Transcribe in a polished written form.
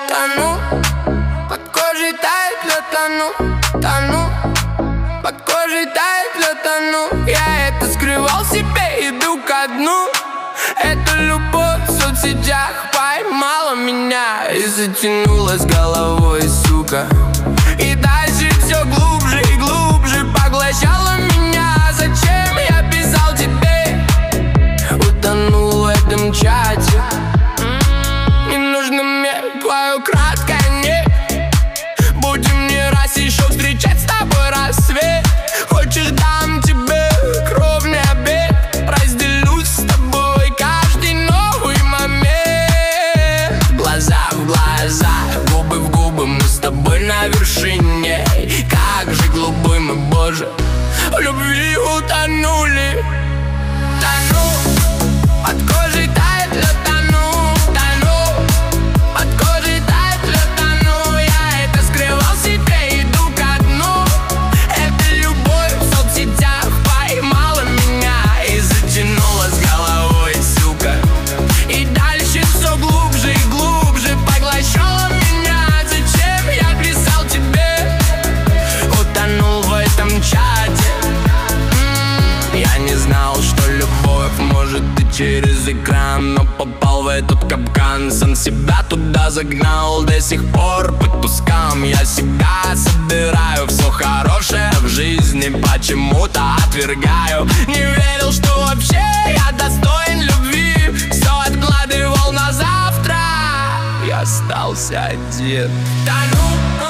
тону, под кожей тает лед, тону, под кожей тает лед, тону. Я это скрывал в себе, иду ко дну. Эта любовь в соцсетях поймала меня и затянулась головой, сука. И дальше все глубже и глубже поглощала меня. Зачем я писал тебе? Утонул в этом чате. Не нужно мне твое краткое «нет». Будем не раз еще встречать с тобой рассвет. Хочешь, дам тебе кровный обед. Разделюсь с тобой каждый новый момент. Глаза в глаза, губы в губы, мы с тобой на вершине. Как же голубой мы, боже, в любви утонули. Тону, под кожей тает лед, тону, под кожей тает лед, тону. Я это скрывал в себе, иду ко дну. Эта любовь в соцсетях поймала меня и затянула с головой, сука. И дальше все глубже и глубже поглощала меня. Зачем я писал тебе? Утонул в этом чате. Я не знал, что любовь может и через экран, но попал в этот капкан. Сам себя туда загнал, до сих пор по тускам. Я себя собираю, все хорошее в жизни почему-то отвергаю. Не верил, что вообще я достоин любви. Все откладывал на завтра. Я остался один. Тону.